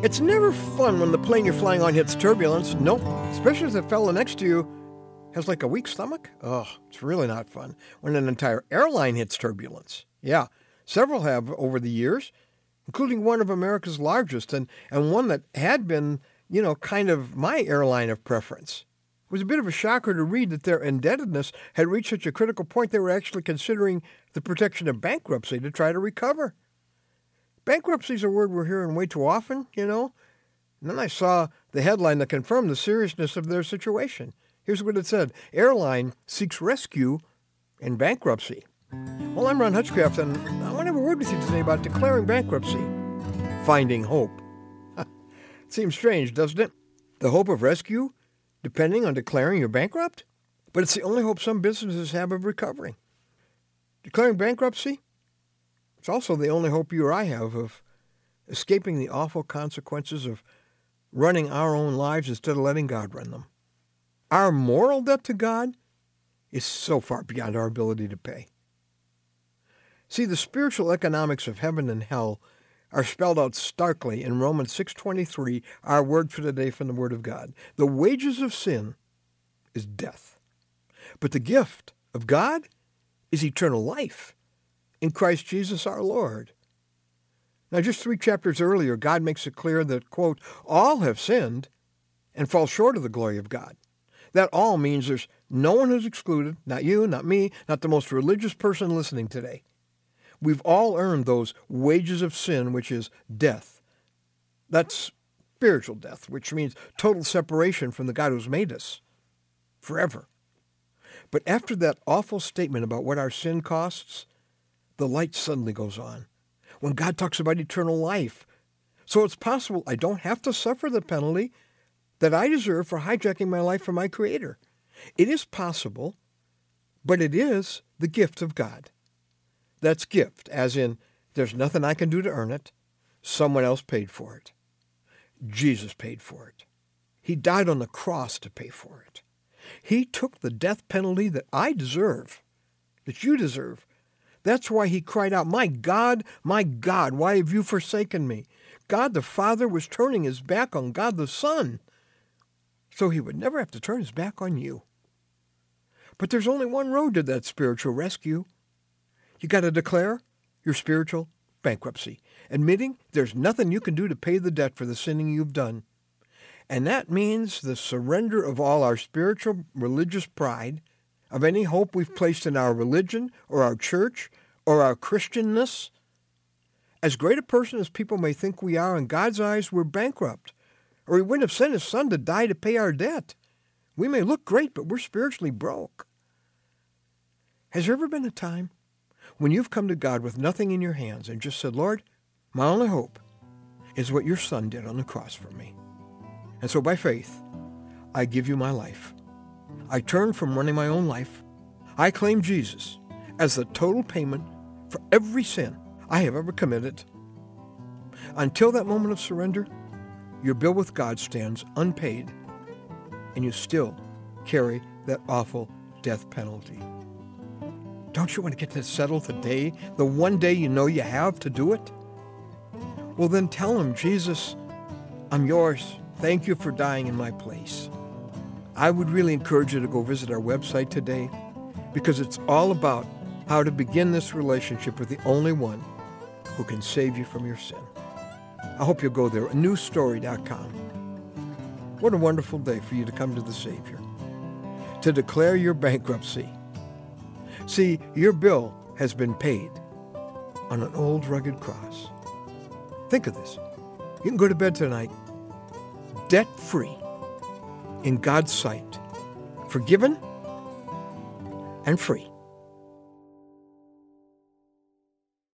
It's never fun when the plane you're flying on hits turbulence. Nope. Especially if the fellow next to you has like a weak stomach. Oh, it's really not fun when an entire airline hits turbulence. Yeah, several have over the years, including one of America's largest and one that had been, kind of my airline of preference. It was a bit of a shocker to read that their indebtedness had reached such a critical point they were actually considering the protection of bankruptcy to try to recover. Bankruptcy is a word we're hearing way too often, And then I saw the headline that confirmed the seriousness of their situation. Here's what it said: Airline seeks rescue in bankruptcy. Well, I'm Ron Hutchcraft, and I want to have a word with you today about declaring bankruptcy. Finding hope. It seems strange, doesn't it? The hope of rescue depending on declaring you're bankrupt? But it's the only hope some businesses have of recovering. Declaring bankruptcy? It's also the only hope you or I have of escaping the awful consequences of running our own lives instead of letting God run them. Our moral debt to God is so far beyond our ability to pay. See, the spiritual economics of heaven and hell are spelled out starkly in Romans 6:23, our word for today from the Word of God. The wages of sin is death, but the gift of God is eternal life in Christ Jesus our Lord. Now, just 3 chapters earlier, God makes it clear that, quote, all have sinned and fall short of the glory of God. That all means there's no one who's excluded, not you, not me, not the most religious person listening today. We've all earned those wages of sin, which is death. That's spiritual death, which means total separation from the God who's made us forever. But after that awful statement about what our sin costs, the light suddenly goes on when God talks about eternal life. So it's possible I don't have to suffer the penalty that I deserve for hijacking my life from my Creator. It is possible, but it is the gift of God. That's gift, as in there's nothing I can do to earn it. Someone else paid for it. Jesus paid for it. He died on the cross to pay for it. He took the death penalty that I deserve, that you deserve. That's why he cried out, my God, why have you forsaken me? God the Father was turning his back on God the Son, so he would never have to turn his back on you. But there's only one road to that spiritual rescue. You got to declare your spiritual bankruptcy, admitting there's nothing you can do to pay the debt for the sinning you've done. And that means the surrender of all our spiritual religious pride, of any hope we've placed in our religion or our church or our Christianness. As great a person as people may think we are, in God's eyes, we're bankrupt, or he wouldn't have sent his Son to die to pay our debt. We may look great, but we're spiritually broke. Has there ever been a time when you've come to God with nothing in your hands and just said, Lord, my only hope is what your Son did on the cross for me. And so by faith, I give you my life. I turn from running my own life. I claim Jesus as the total payment for every sin I have ever committed. Until that moment of surrender, your bill with God stands unpaid, and you still carry that awful death penalty. Don't you want to get this settled today, the one day you know you have to do it? Well, then tell him, Jesus, I'm yours. Thank you for dying in my place. I would really encourage you to go visit our website today, because it's all about how to begin this relationship with the only one who can save you from your sin. I hope you'll go there, anewstory.com. What a wonderful day for you to come to the Savior, to declare your bankruptcy. See, your bill has been paid on an old rugged cross. Think of this. You can go to bed tonight debt-free in God's sight, forgiven and free.